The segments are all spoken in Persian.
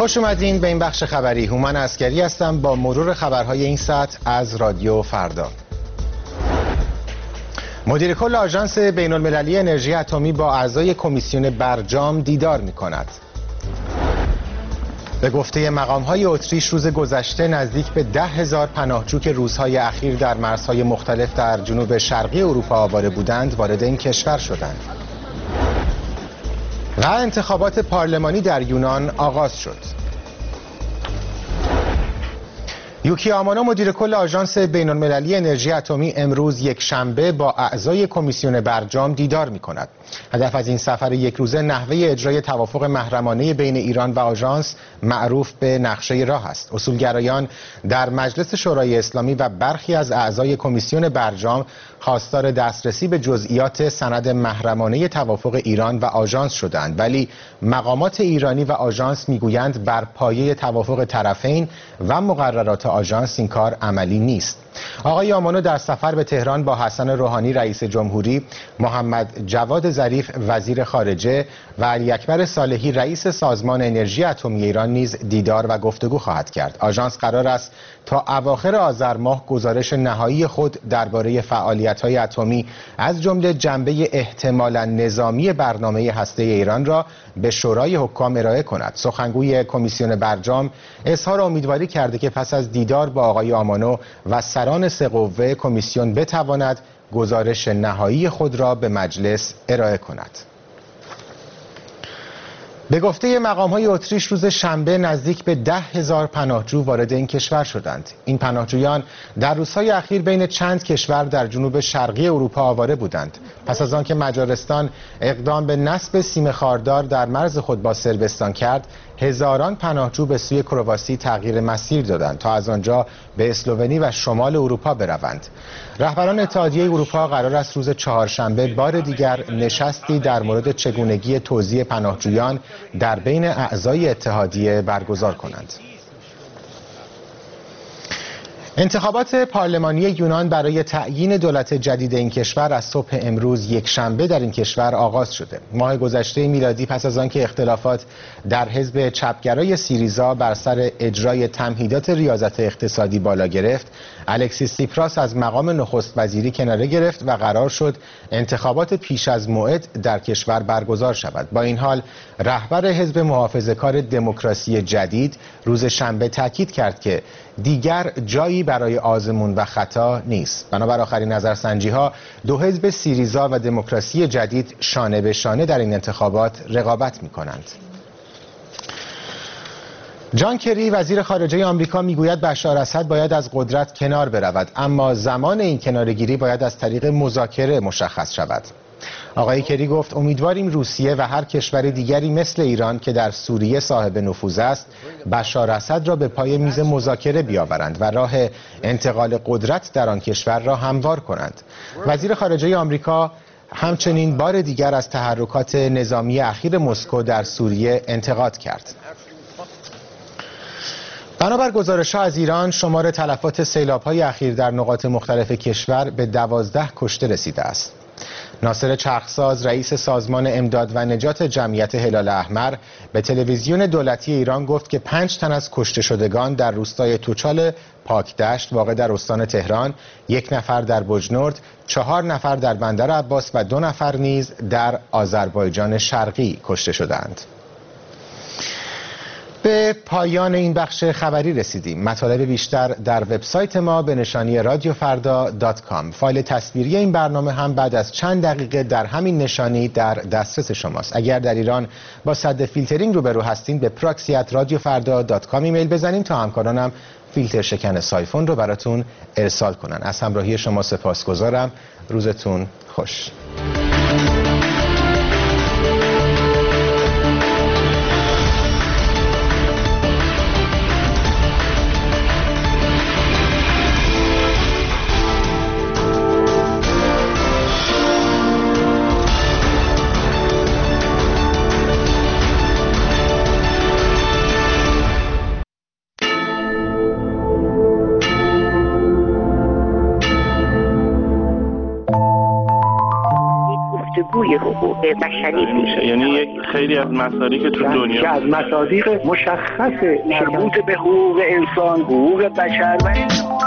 خوش اومدین به این بخش خبری. هومن عسکری هستم با مرور خبرهای این ساعت از رادیو فردا. مدیر کل آژانس بین المللی انرژی اتمی با اعضای کمیسیون برجام دیدار می کند. به گفته مقام‌های اتریش روز گذشته نزدیک به 10,000 پناهجو که روزهای اخیر در مرزهای مختلف در جنوب شرقی اروپا آواره بودند وارد این کشور شدند. و انتخابات پارلمانی در یونان آغاز شد. یوکی آمانو مدیر کل آژانس بین المللی انرژی اتمی امروز یک شنبه با اعضای کمیسیون برجام دیدار می کند. هدف از این سفر یک روزه نحوه اجرای توافق محرمانه بین ایران و آژانس معروف به نقشه راه است. اصولگرایان در مجلس شورای اسلامی و برخی از اعضای کمیسیون برجام خواستار دسترسی به جزئیات سند محرمانه توافق ایران و آژانس شدند، ولی مقامات ایرانی و آژانس میگویند بر پایه توافق طرفین و مقررات آژانس این کار عملی نیست. آقای آمانو در سفر به تهران با حسن روحانی رئیس جمهوری، محمد جواد ظریف وزیر خارجه و علی اکبر صالحی رئیس سازمان انرژی اتمی ایران نیز دیدار و گفتگو خواهد کرد. آژانس قرار است تا اواخر آذر ماه گزارش نهایی خود درباره فعالیت‌های اتمی از جمله جنبه احتمالاً نظامی برنامه هسته ایران را به شورای حکام ارائه کند. سخنگوی کمیسیون برجام اظهار امیدواری کرده که پس از دیدار با آقای آمانو و سران سه قوه کمیسیون بتواند گزارش نهایی خود را به مجلس ارائه کند. به گفته مقام‌های اتریش روز شنبه نزدیک به 10,000 پناهجو وارد این کشور شدند. این پناهجویان در روزهای اخیر بین چند کشور در جنوب شرقی اروپا آواره بودند. پس از آنکه مجارستان اقدام به نصب سیم خاردار در مرز خود با صربستان کرد، هزاران پناهجو به سوی کرواسی تغییر مسیر دادند تا از آنجا به اسلوونی و شمال اروپا بروند. رهبران اتحادیه اروپا قرار است روز چهارشنبه بار دیگر نشستی در مورد چگونگی توزیع پناهجویان در بین اعضای اتحادیه برگزار کنند. انتخابات پارلمانی یونان برای تعیین دولت جدید این کشور از صبح امروز یک شنبه در این کشور آغاز شده. ماه گذشته میلادی پس از آنکه اختلافات در حزب چپگرای سیریزا بر سر اجرای تمهیدات ریاضت اقتصادی بالا گرفت، الکسیس سیپراس از مقام نخست وزیری کناره گرفت و قرار شد انتخابات پیش از موعد در کشور برگزار شود. با این حال رهبر حزب محافظه‌کار دموکراسی جدید روز شنبه تاکید کرد که دیگر جایی برای آزمون و خطا نیست. بنابر آخرین نظرسنجی‌ها دو حزب سیریزا و دموکراسی جدید شانه به شانه در این انتخابات رقابت می‌کنند. جان کری وزیر خارجه آمریکا میگوید بشار اسد باید از قدرت کنار برود، اما زمان این کناره‌گیری باید از طریق مذاکره مشخص شود. آقای کری گفت امیدواریم روسیه و هر کشور دیگری مثل ایران که در سوریه صاحب نفوذ است بشار اسد را به پای میز مذاکره بیاورند و راه انتقال قدرت در آن کشور را هموار کنند. وزیر خارجه آمریکا همچنین بار دیگر از تحرکات نظامی اخیر مسکو در سوریه انتقاد کرد. بنابر گزارش‌ها از ایران شمار تلفات سیلاب‌های اخیر در نقاط مختلف کشور به 12 کشته رسیده است. ناصر چرخساز رئیس سازمان امداد و نجات جمعیت هلال احمر به تلویزیون دولتی ایران گفت که 5 تن از کشته شدگان در روستای توچال پاکدشت واقع در استان تهران، 1 نفر در بجنورد، 4 نفر در بندر عباس و 2 نفر نیز در آذربایجان شرقی کشته شدند. به پایان این بخش خبری رسیدیم. مطالب بیشتر در وبسایت ما به نشانی radiofarda.com. فایل تصویری این برنامه هم بعد از چند دقیقه در همین نشانی در دسترس شماست. اگر در ایران با سد فیلترینگ روبرو هستین به proxy@radiofarda.com ایمیل بزنین تا همکارانم فیلتر شکن سایفون رو براتون ارسال کنن. از همراهی شما سپاسگزارم. روزتون خوش. جوی حقوق بشری میشه. یعنی یک خیلی از مصادیق که تو دنیا که از مصادیق مشخص مربوط به حقوق انسان، حقوق بشر و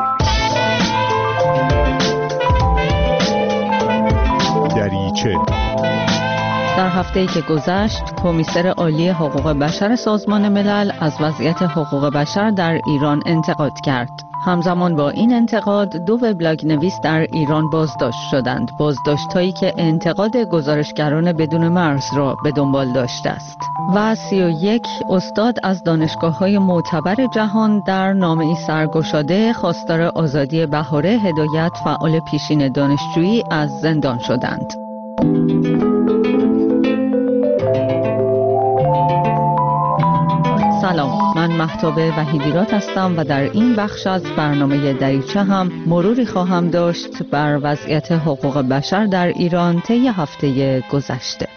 دریچه. در هفته‌ای که گذشت، کمیسر عالی حقوق بشر سازمان ملل از وضعیت حقوق بشر در ایران انتقاد کرد. همزمان با این انتقاد، 2 وبلاگ نویس در ایران بازداشت شدند. بازداشت‌هایی که انتقاد گزارشگران بدون مرز را به دنبال داشته است. و 31 استاد از دانشگاه‌های معتبر جهان در نامه‌ای سرگشاده خواستار آزادی بهاره هدایت، فعال پیشین دانشجویی، از زندان شدند. سلام، من مهتاب وحیدیراد هستم و در این بخش از برنامه دریچه هم مروری خواهم داشت بر وضعیت حقوق بشر در ایران طی هفته گذشته.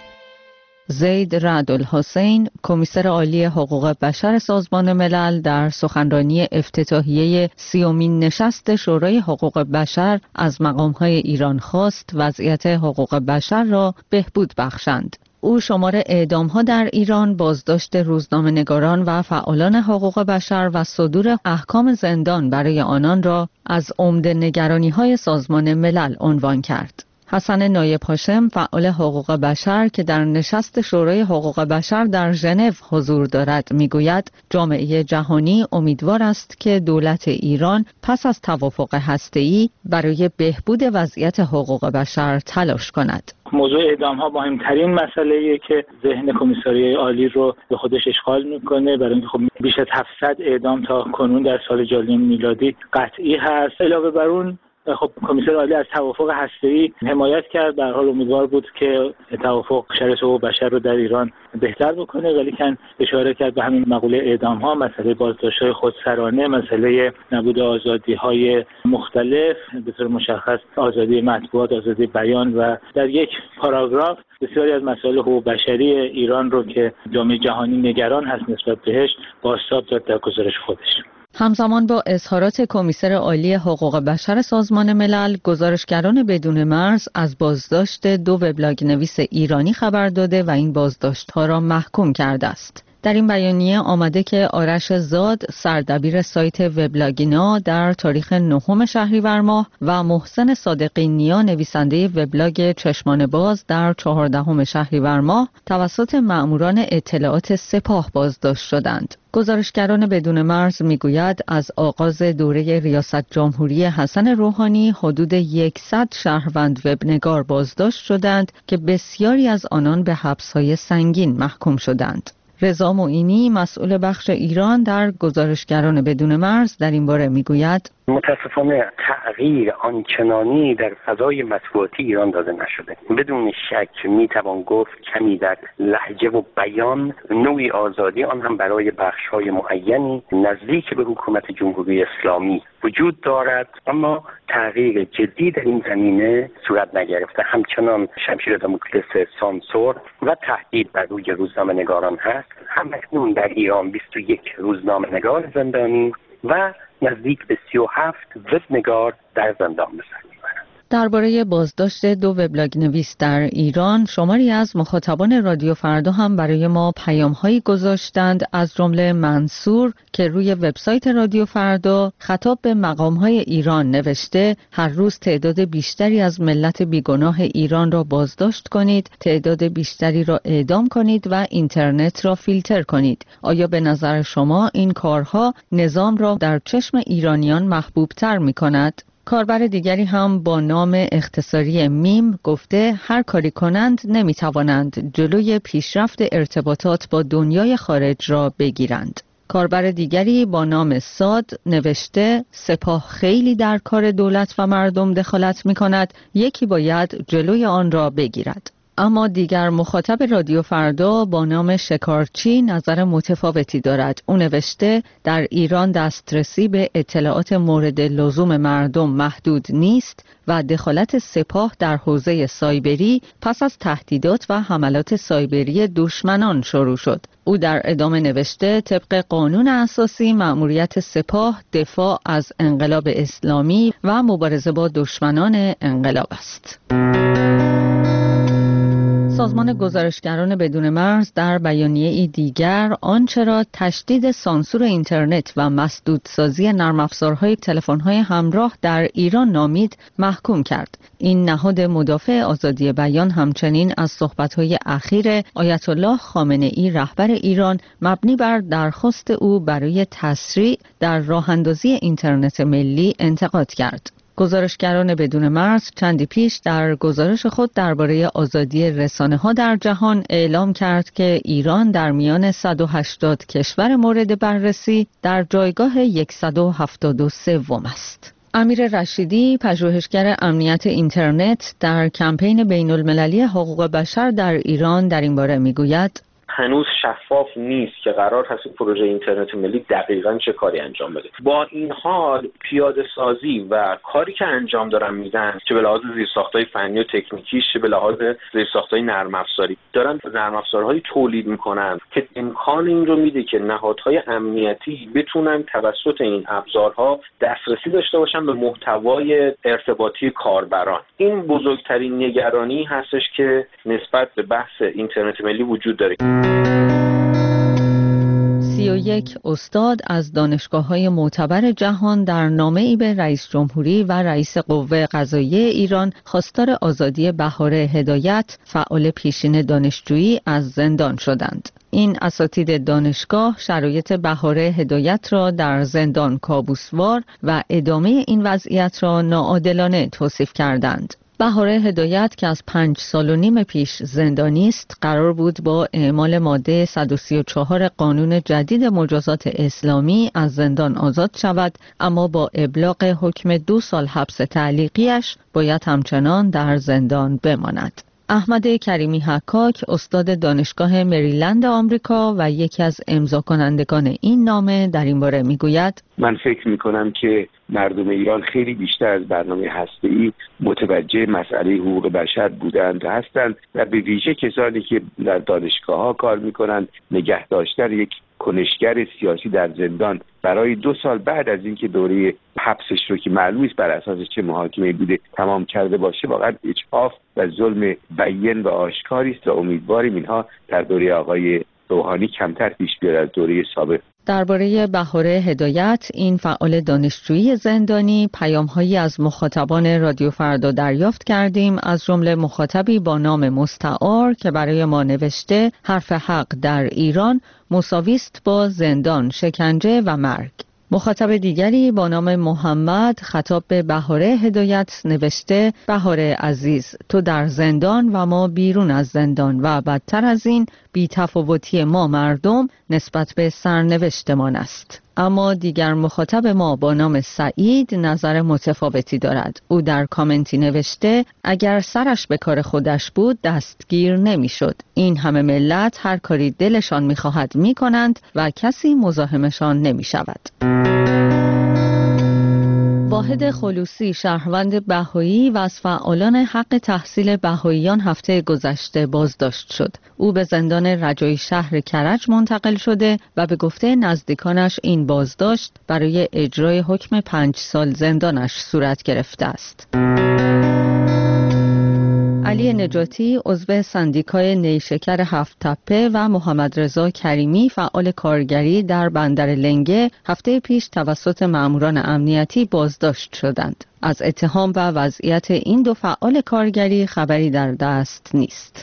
زید رعدالحسین، کمیسر عالی حقوق بشر سازمان ملل، در سخنرانی افتتاحیه 30مین نشست شورای حقوق بشر از مقام‌های ایران خواست وضعیت حقوق بشر را بهبود بخشند. او شمار اعدام‌ها در ایران، بازداشت روزنامه‌نگاران و فعالان حقوق بشر و صدور احکام زندان برای آنان را از عمده نگرانی‌های سازمان ملل عنوان کرد. حسن نایب هاشم، فعال حقوق بشر که در نشست شورای حقوق بشر در ژنو حضور دارد، میگوید جامعه جهانی امیدوار است که دولت ایران پس از توافق هسته‌ای برای بهبود وضعیت حقوق بشر تلاش کند. موضوع اعدام ها مهمترین مسئله‌ایه که ذهن کمیساریای عالی رو به خودش اشغال میکنه، برای اینکه خب بیش از 700 اعدام تا کنون در سال جاری میلادی قطعی هست. علاوه بر اون خب کمیسر عالی از توافق هسته‌ای حمایت کرد، به هر حال امیدوار بود که توافق شرایط حقوق بشر رو در ایران بهتر بکنه، ولی کن اشاره کرد به همین مقوله اعدام ها، مسئله بازداشت‌های خودسرانه، مسئله نبود آزادی‌های مختلف، به طور مشخص آزادی مطبوعات، آزادی بیان، و در یک پاراگراف بسیاری از مسائل حقوق بشری ایران رو که جامعه جهانی نگران هست نسبت بهش بازتاب داد در گزارش خودش. همزمان با اظهارات کمیسر عالی حقوق بشر سازمان ملل، گزارشگران بدون مرز از بازداشت 2 وبلاگ نویس ایرانی خبر داده و این بازداشت‌ها را محکوم کرده است. در این بیانیه آمده که آرش زاد، سردبیر سایت وبلاگینا، در تاریخ 9 شهریور ماه و محسن صادقی نیا، نویسنده وبلاگ چشمان باز، در 14 شهریور ماه توسط مأموران اطلاعات سپاه بازداشت شدند. گزارشگران بدون مرز میگوید از آغاز دوره ریاست جمهوری حسن روحانی حدود 100 شهروند وبنگار بازداشت شدند که بسیاری از آنان به حبس‌های سنگین محکوم شدند. رضا معینی، مسئول بخش ایران در گزارشگران بدون مرز، در این باره میگوید متاسفانه تغییر آنچنانی در فضای مطبوعاتی ایران داده نشده. بدون شک میتوان گفت کمی در لهجه و بیان نوعی آزادی، آن هم برای بخش‌های معینی نزدیک به حکومت جمهوری اسلامی وجود دارد، اما تغییر جدی در این زمینه صورت نگرفته. همچنان شمشیر داموکلس سانسور و تهدید بر روی روزنامه‌نگاران هست. همکنون در ایران 21 روزنامه‌نگار زندانی و نزدیک به 37 وبنگار در زندان به سر میبرند. درباره بازداشت 2 وبلاگ نویس در ایران، شماری از مخاطبان رادیو فردا هم برای ما پیام‌هایی گذاشتند، از جمله منصور که روی وبسایت رادیو فردا خطاب به مقام‌های ایران نوشته: هر روز تعداد بیشتری از ملت بیگناه ایران را بازداشت کنید، تعداد بیشتری را اعدام کنید و اینترنت را فیلتر کنید. آیا به نظر شما این کارها نظام را در چشم ایرانیان محبوب‌تر می‌کند؟ کاربر دیگری هم با نام اختصاری میم گفته هر کاری کنند نمیتوانند جلوی پیشرفت ارتباطات با دنیای خارج را بگیرند. کاربر دیگری با نام ساد نوشته سپاه خیلی در کار دولت و مردم دخالت می کند، یکی باید جلوی آن را بگیرد. اما دیگر مخاطب رادیو فردا با نام شکارچی نظر متفاوتی دارد. او نوشته در ایران دسترسی به اطلاعات مورد لزوم مردم محدود نیست و دخالت سپاه در حوزه سایبری پس از تهدیدات و حملات سایبری دشمنان شروع شد. او در ادامه نوشته طبق قانون اساسی مأموریت سپاه دفاع از انقلاب اسلامی و مبارزه با دشمنان انقلاب است. سازمان گزارشگران بدون مرز در بیانیه‌ای دیگر آنچه را تشدید سانسور اینترنت و مسدودسازی نرم افزارهای تلفن‌های همراه در ایران نامید محکوم کرد. این نهاد مدافع آزادی بیان همچنین از صحبت‌های اخیر آیت الله خامنه‌ای رهبر ایران مبنی بر درخواست او برای تسریع در راه‌اندازی اینترنت ملی انتقاد کرد. گزارشگران بدون مرز چندی پیش در گزارش خود درباره آزادی رسانه‌ها در جهان اعلام کرد که ایران در میان 180 کشور مورد بررسی در جایگاه 173 است. امیر رشیدی، پژوهشگر امنیت اینترنت در کمپین بین‌المللی حقوق بشر در ایران در این باره میگوید: هنوز شفاف نیست که قرار هست پروژه اینترنت ملی دقیقاً چه کاری انجام بده. با این حال پیاده سازی و کاری که انجام دارن میدن، چه به لحاظ زیرساخت‌های فنی و تکنیکی، چه به لحاظ زیرساخت‌های نرم افزاری، دارن نرم افزارهایی تولید میکنن که امکان این رو میده که نهادهای امنیتی بتونن توسط این ابزارها دسترسی داشته باشن به محتوای ارتباطی کاربران. این بزرگترین نگرانی هستش که نسبت به بحث اینترنت ملی وجود داره. 31 استاد از دانشگاه‌های معتبر جهان در نامه‌ای به رئیس جمهوری و رئیس قوه قضاییه ایران خواستار آزادی بهاره هدایت، فعال پیشین دانشجویی، از زندان شدند. این اساتید دانشگاه شرایط بهاره هدایت را در زندان کابوسوار و ادامه این وضعیت را ناعادلانه توصیف کردند. بهاره هدایت که از 5 سال و نیم پیش زندانی است، قرار بود با اعمال ماده 134 قانون جدید مجازات اسلامی از زندان آزاد شود، اما با ابلاغ حکم 2 سال حبس تعلیقیش باید همچنان در زندان بماند. احمد کریمی حکاک، استاد دانشگاه مریلند آمریکا و یکی از امضا کنندگان این نامه، در این باره میگوید: من فکر میکنم که مردم ایران خیلی بیشتر از برنامه هسته‌ای متوجه مسئله حقوق بشر بودند و هستند و به ویژه کسانی که در دانشگاه‌ها کار میکنند نگه داشتن یک کنشگر سیاسی در زندان برای 2 سال بعد از اینکه دوره حبسش رو که معلوم است بر اساس چه محاکمه‌ای بوده تمام کرده باشه، واقعا اجحاف و ظلم بیان و آشکاری است و امیدواریم اینها در دوره آقای روحانی کمتر پیش بیاد از دوره سابق. درباره بهاره هدایت، این فعال دانشجویی زندانی، پیام‌هایی از مخاطبان رادیو فردا دریافت کردیم، از جمله مخاطبی با نام مستعار که برای ما نوشته حرف حق در ایران مساوی است با زندان، شکنجه و مرگ. مخاطب دیگری با نام محمد خطاب به بهاره هدایت نوشته: بهاره عزیز، تو در زندان و ما بیرون از زندان و بدتر از این بی‌تفاوتی ما مردم نسبت به سرنوشتمان است. اما دیگر مخاطب ما با نام سعید نظر متفاوتی دارد. او در کامنتی نوشته: اگر سرش به کار خودش بود دستگیر نمی‌شد. این همه ملت هر کاری دلشان می‌خواهد می‌کنند و کسی مزاحمشان نمی‌شود. واحد خلوصی، شهروند بهایی و از فعالان حق تحصیل بهاییان هفته گذشته بازداشت شد. او به زندان رجایی شهر کرج منتقل شده و به گفته نزدیکانش این بازداشت برای اجرای حکم 5 سال زندانش صورت گرفته است. علی نجاتی، عضو سندیکای نیشکر 7 تپه و محمد رضا کریمی، فعال کارگری در بندر لنگه، هفته پیش توسط ماموران امنیتی بازداشت شدند. از اتهام و وضعیت این 2 فعال کارگری خبری در دست نیست.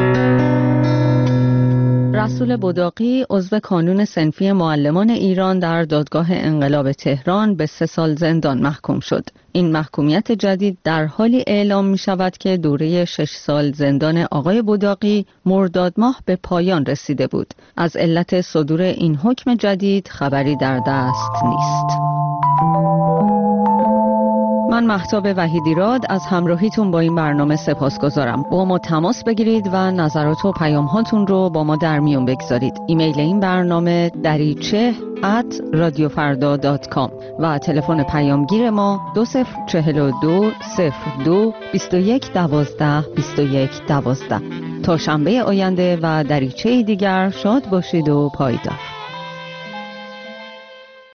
رسول بداقی، عضو کانون صنفی معلمان ایران، در دادگاه انقلاب تهران به 3 سال زندان محکوم شد. این محکومیت جدید در حالی اعلام می شود که دوره 6 سال زندان آقای بداقی مرداد ماه به پایان رسیده بود. از علت صدور این حکم جدید خبری در دست نیست. من مهتاب وحیدیراد از همراهیتون با این برنامه سپاسگزارم. با ما تماس بگیرید و نظرات و پیام هاتون رو با ما در میون بگذارید. ایمیل این برنامه dariche@radiofarda.com و تلفن پیامگیر ما 2042 02 21 12 21 12. تا شنبه آینده و دریچه دیگر شاد باشید و پایدار.